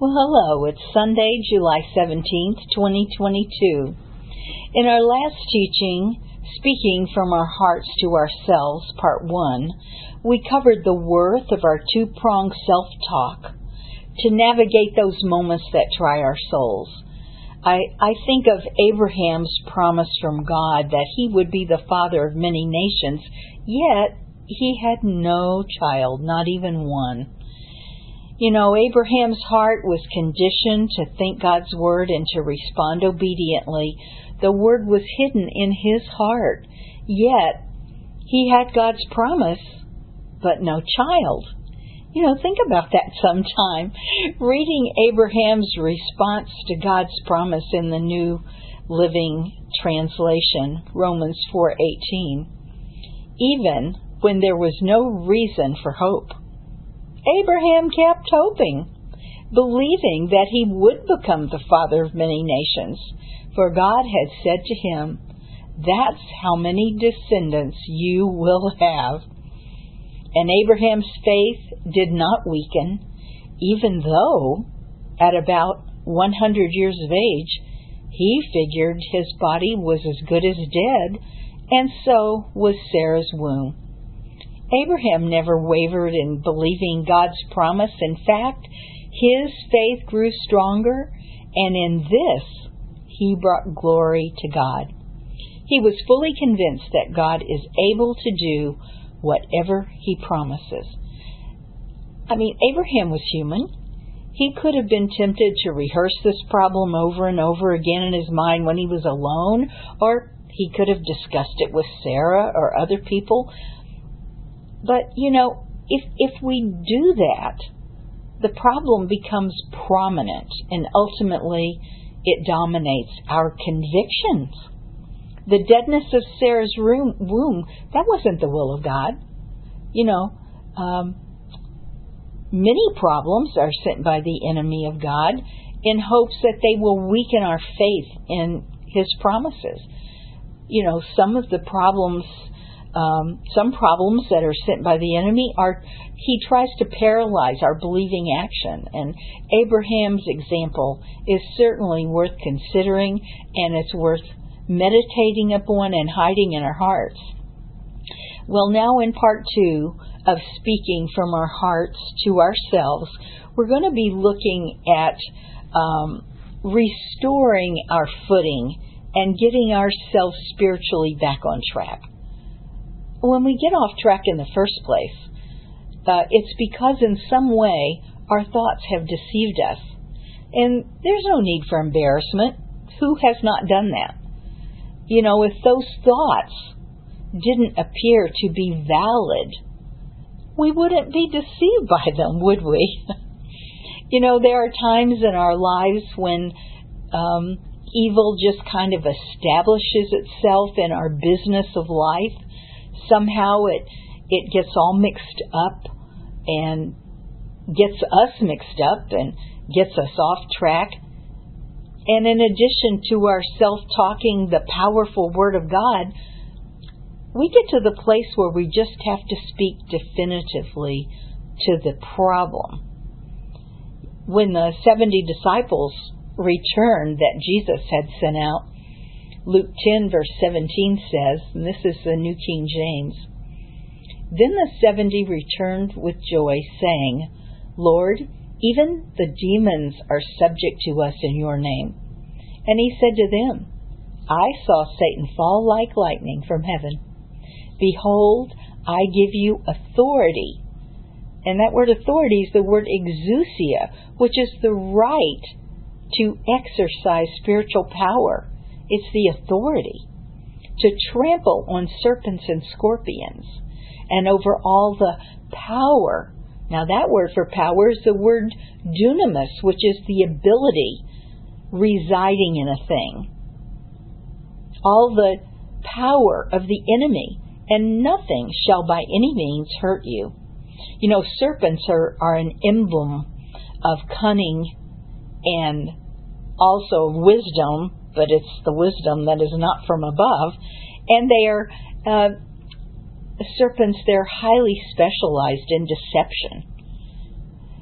Well, hello. It's Sunday, July 17th, 2022. In our last teaching, Speaking from Our Hearts to Ourselves, Part 1, we covered the worth of our two-pronged self-talk to navigate those moments that try our souls. I think of Abraham's promise from God that he would be the father of many nations, yet he had no child, not even one. You know, Abraham's heart was conditioned to think God's word and to respond obediently. The word was hidden in his heart, yet he had God's promise, but no child. You know, think about that sometime. Reading Abraham's response to God's promise in the New Living Translation, Romans 4:18, even when there was no reason for hope, Abraham kept hoping, believing that he would become the father of many nations, for God had said to him, "That's how many descendants you will have." And Abraham's faith did not weaken, even though, at about 100 years of age, he figured his body was as good as dead, and so was Sarah's womb. Abraham never wavered in believing God's promise. In fact, his faith grew stronger, and in this, he brought glory to God. He was fully convinced that God is able to do whatever he promises. I mean, Abraham was human. He could have been tempted to rehearse this problem over and over again in his mind when he was alone, or he could have discussed it with Sarah or other people. But, you know, if we do that, the problem becomes prominent, and ultimately it dominates our convictions. The deadness of Sarah's womb, that wasn't the will of God. You know, many problems are sent by the enemy of God in hopes that they will weaken our faith in his promises. You know, some problems that are sent by the enemy he tries to paralyze our believing action. And Abraham's example is certainly worth considering, and it's worth meditating upon and hiding in our hearts. Well, now in part 2 of Speaking from Our Hearts to Ourselves, we're going to be looking at restoring our footing and getting ourselves spiritually back on track. When we get off track in the first place, it's because in some way our thoughts have deceived us. And there's no need for embarrassment. Who has not done that? You know, if those thoughts didn't appear to be valid, we wouldn't be deceived by them, would we? You know, there are times in our lives when evil just kind of establishes itself in our business of life. Somehow it gets all mixed up and gets us mixed up and gets us off track. And in addition to our self-talking, the powerful Word of God, we get to the place where we just have to speak definitively to the problem. When the 70 disciples returned that Jesus had sent out, Luke 10 verse 17 says, and this is the New King James, "Then the 70 returned with joy, saying, 'Lord, even the demons are subject to us in your name.' And he said to them, 'I saw Satan fall like lightning from heaven. Behold, I give you authority.'" And that word authority is the word exousia, which is the right to exercise spiritual power. It's the authority to trample on serpents and scorpions and over all the power. Now that word for power is the word dunamis, which is the ability residing in a thing. All the power of the enemy, and nothing shall by any means hurt you. You know, serpents are an emblem of cunning and also wisdom, but it's the wisdom that is not from above. And they are serpents, they're highly specialized in deception.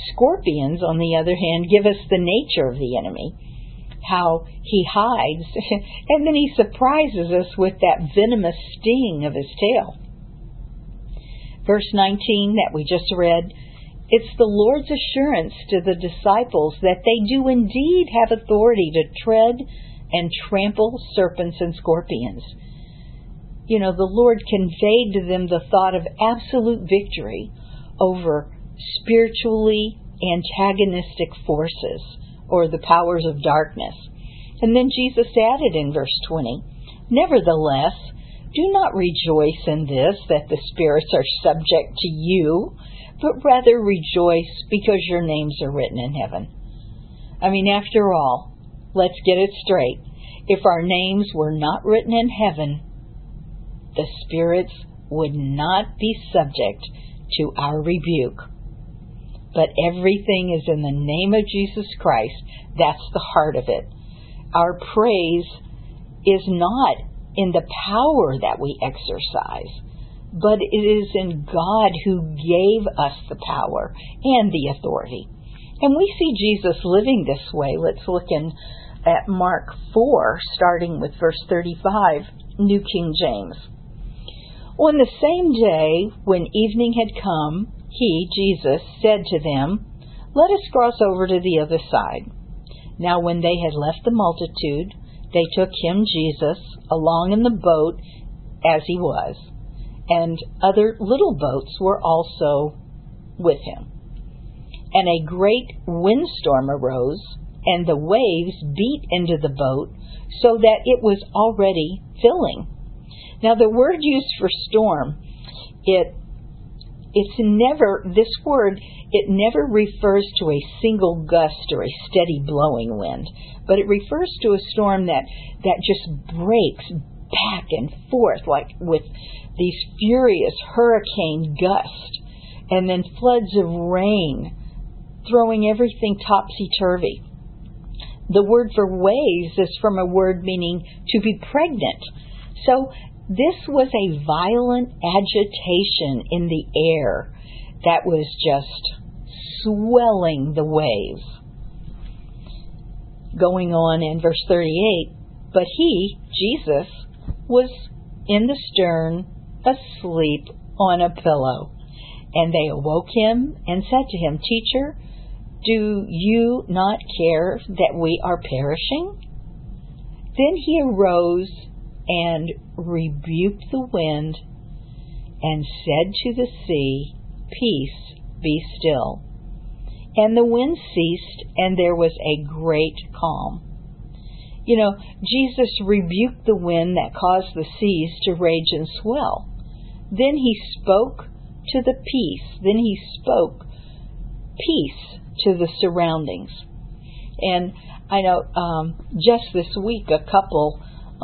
Scorpions, on the other hand, give us the nature of the enemy, how he hides, and then he surprises us with that venomous sting of his tail. Verse 19 that we just read, it's the Lord's assurance to the disciples that they do indeed have authority to tread and trample serpents and scorpions. You know, the Lord conveyed to them the thought of absolute victory over spiritually antagonistic forces or the powers of darkness. And then Jesus added in verse 20, nevertheless, do not rejoice in this, that the spirits are subject to you, but rather rejoice because your names are written in heaven. I mean, after all, let's get it straight. If our names were not written in heaven, the spirits would not be subject to our rebuke. But everything is in the name of Jesus Christ. That's the heart of it. Our praise is not in the power that we exercise, but it is in God who gave us the power and the authority. And we see Jesus living this way. Let's look at Mark 4, starting with verse 35, New King James. On the same day, when evening had come, he, Jesus, said to them, let us cross over to the other side. Now when they had left the multitude, they took him, Jesus, along in the boat as he was, and other little boats were also with him. And a great windstorm arose, and the waves beat into the boat, so that it was already filling. Now the word used for storm, it never refers to a single gust or a steady blowing wind, but it refers to a storm that just breaks back and forth, like with these furious hurricane gusts, and then floods of rain, throwing everything topsy-turvy. The word for waves is from a word meaning to be pregnant. So this was a violent agitation in the air that was just swelling the waves. Going on in verse 38, but he, Jesus, was in the stern, asleep on a pillow. And they awoke him and said to him, Teacher, do you not care that we are perishing? Then he arose and rebuked the wind and said to the sea, Peace, be still. And the wind ceased, and there was a great calm. You know, Jesus rebuked the wind that caused the seas to rage and swell. Then he spoke to the peace. Then he spoke peace to the surroundings. And I know just this week a couple,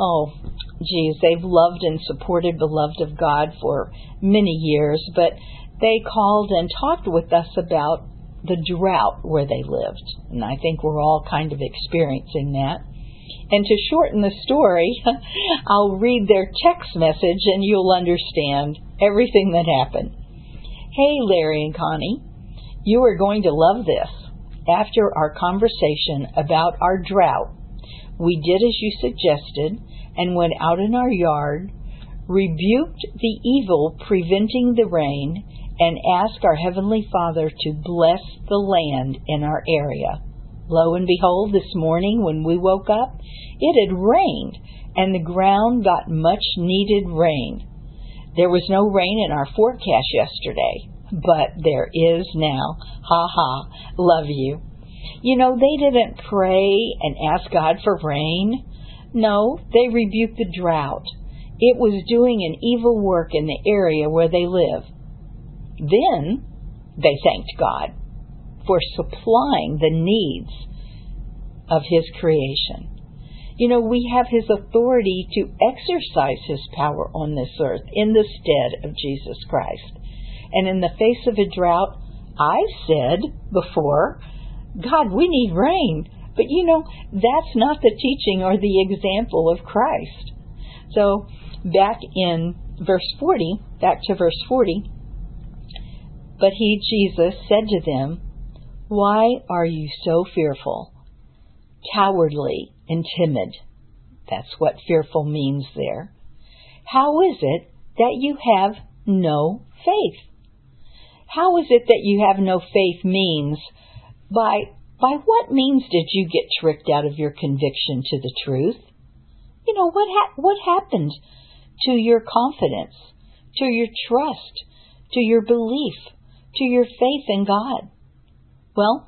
they've loved and supported Beloved of God for many years, but they called and talked with us about the drought where they lived. And I think we're all kind of experiencing that. And to shorten the story, I'll read their text message and you'll understand everything that happened. Hey, Larry and Connie, you are going to love this. After our conversation about our drought, we did as you suggested and went out in our yard, rebuked the evil preventing the rain, and asked our Heavenly Father to bless the land in our area. Lo and behold, this morning when we woke up, it had rained, and the ground got much needed rain. There was no rain in our forecast yesterday, but there is now. Ha ha, love you. You know, they didn't pray and ask God for rain. No, they rebuked the drought. It was doing an evil work in the area where they live. Then they thanked God for supplying the needs of His creation. You know, we have His authority to exercise His power on this earth in the stead of Jesus Christ. And in the face of a drought, I've said before, God, we need rain. But you know, that's not the teaching or the example of Christ. So back to verse 40, but he, Jesus, said to them, Why are you so fearful, cowardly, and timid? That's what fearful means there. How is it that you have no faith? How is it that you have no faith means, by what means did you get tricked out of your conviction to the truth? What happened to your confidence, to your trust, to your belief, to your faith in God? Well,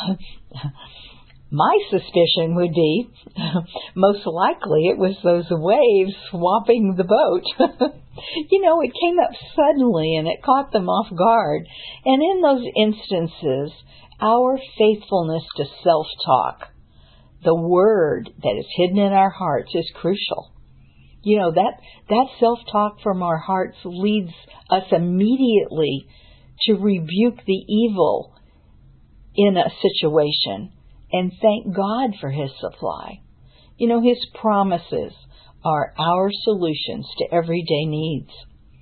my suspicion would be most likely it was those waves swamping the boat. It came up suddenly and it caught them off guard. And in those instances, our faithfulness to self-talk, the word that is hidden in our hearts, is crucial. That self-talk from our hearts leads us immediately to rebuke the evil in a situation and thank God for His supply. His promises are our solutions to everyday needs.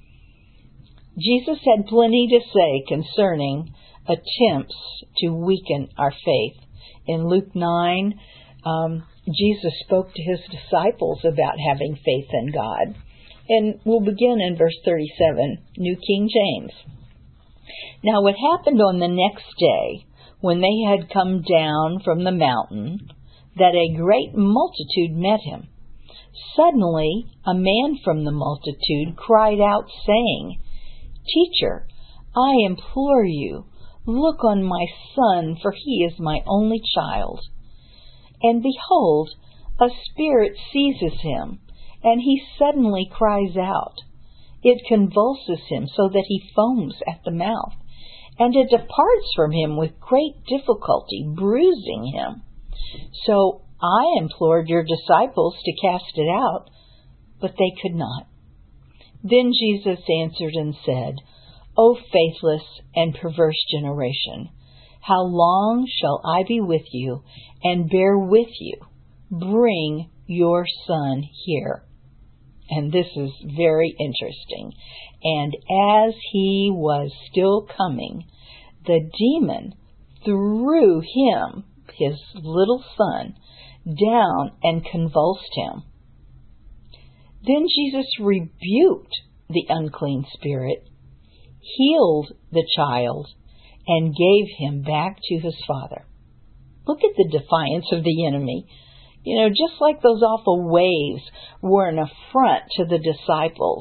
Jesus had plenty to say concerning attempts to weaken our faith. In Luke 9, Jesus spoke to His disciples about having faith in God. And we'll begin in verse 37, New King James. Now what happened on the next day, when they had come down from the mountain, that a great multitude met Him. Suddenly a man from the multitude cried out, saying, Teacher, I implore you, look on my son, for he is my only child. And behold, a spirit seizes him, and he suddenly cries out. It convulses him so that he foams at the mouth, and it departs from him with great difficulty, bruising him. So I implored your disciples to cast it out, but they could not. Then Jesus answered and said, O faithless and perverse generation, how long shall I be with you and bear with you? Bring your son here. And this is very interesting. And as he was still coming, the demon threw him, his little son, down and convulsed him. Then Jesus rebuked the unclean spirit, healed the child, and gave him back to his father. Look at the defiance of the enemy. Just like those awful waves were an affront to the disciples,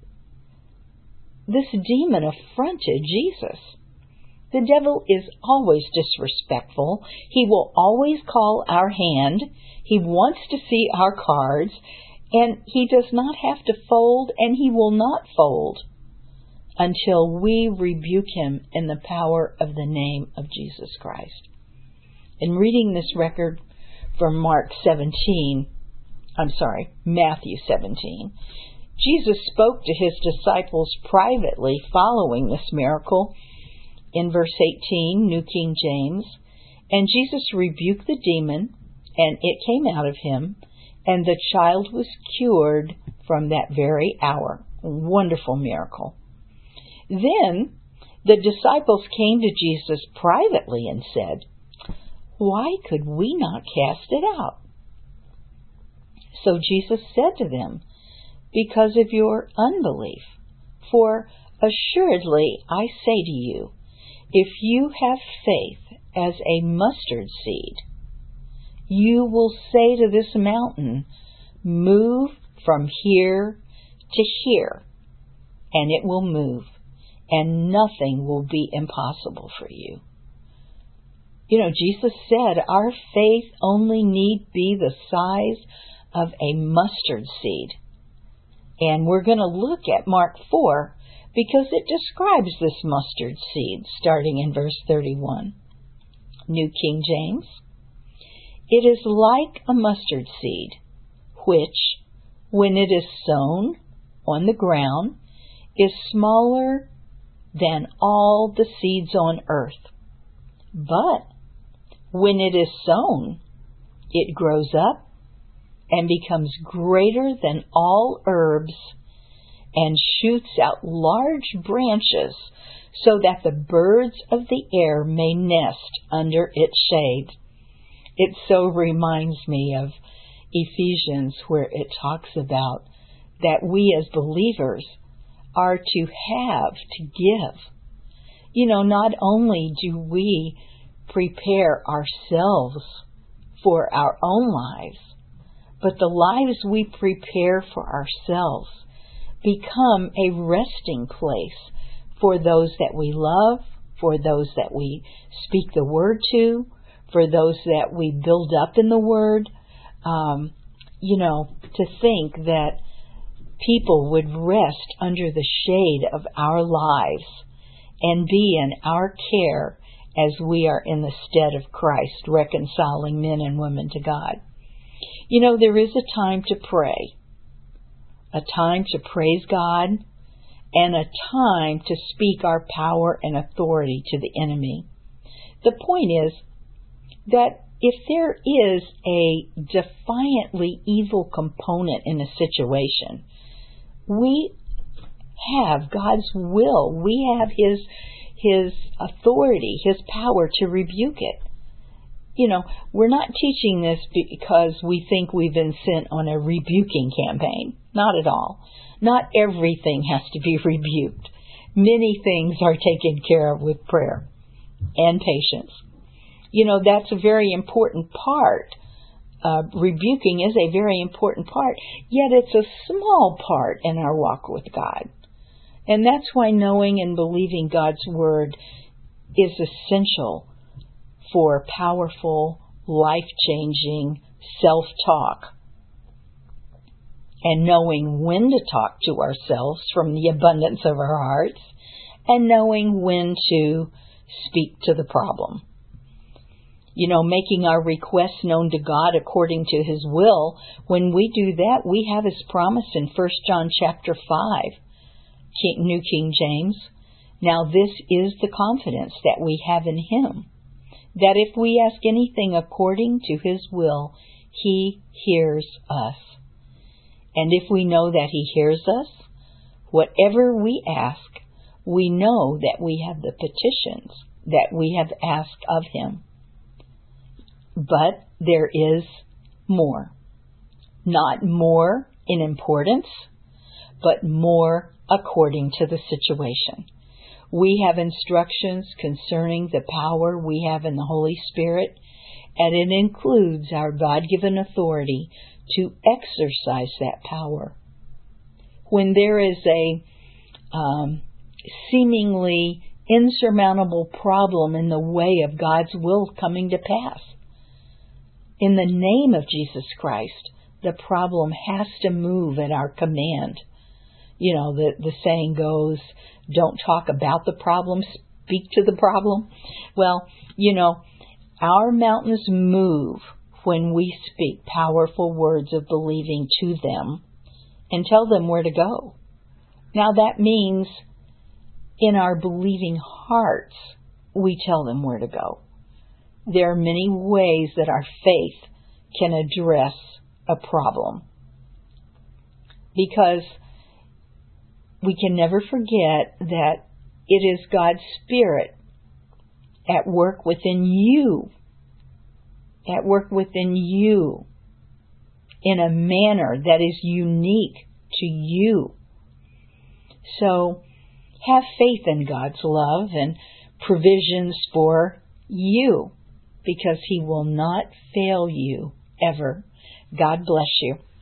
this demon affronted Jesus. The devil is always disrespectful. He will always call our hand. He wants to see our cards, and he does not have to fold, and he will not fold until we rebuke him in the power of the name of Jesus Christ. In reading this record from Matthew 17, Jesus spoke to his disciples privately following this miracle. In verse 18, New King James, and Jesus rebuked the demon, and it came out of him, and the child was cured from that very hour. Wonderful miracle. Then the disciples came to Jesus privately and said, Why could we not cast it out? So Jesus said to them, Because of your unbelief. For assuredly I say to you, if you have faith as a mustard seed, you will say to this mountain, Move from here to here, and it will move, and nothing will be impossible for you. Jesus said our faith only need be the size of a mustard seed. And we're going to look at Mark 4 because it describes this mustard seed starting in verse 31. New King James. It is like a mustard seed, which, when it is sown on the ground, is smaller than all the seeds on earth. But when it is sown, it grows up and becomes greater than all herbs and shoots out large branches so that the birds of the air may nest under its shade. It so reminds me of Ephesians, where it talks about that we as believers are to have, to give. Not only do we prepare ourselves for our own lives, but the lives we prepare for ourselves become a resting place for those that we love, for those that we speak the word to, for those that we build up in the word. To think that people would rest under the shade of our lives and be in our care as we are in the stead of Christ, reconciling men and women to God. There is a time to pray, a time to praise God, and a time to speak our power and authority to the enemy. The point is that if there is a defiantly evil component in a situation, we have God's will. We have His authority, His power to rebuke it. We're not teaching this because we think we've been sent on a rebuking campaign. Not at all. Not everything has to be rebuked. Many things are taken care of with prayer and patience. That's a very important part. Rebuking is a very important part, yet it's a small part in our walk with God. And that's why knowing and believing God's Word is essential for powerful, life-changing self-talk. And knowing when to talk to ourselves from the abundance of our hearts, and knowing when to speak to the problem. Making our requests known to God according to His will. When we do that, we have His promise in 1 John chapter 5, New King James. Now this is the confidence that we have in Him, that if we ask anything according to His will, He hears us. And if we know that He hears us, whatever we ask, we know that we have the petitions that we have asked of Him. But there is more. Not more in importance, but more according to the situation. We have instructions concerning the power we have in the Holy Spirit, and it includes our God-given authority to exercise that power. When there is a seemingly insurmountable problem in the way of God's will coming to pass, in the name of Jesus Christ, the problem has to move at our command. The saying goes, don't talk about the problem, speak to the problem. Well, our mountains move when we speak powerful words of believing to them and tell them where to go. Now that means in our believing hearts, we tell them where to go. There are many ways that our faith can address a problem, because we can never forget that it is God's Spirit at work within you, in a manner that is unique to you. So have faith in God's love and provisions for you, because He will not fail you ever. God bless you.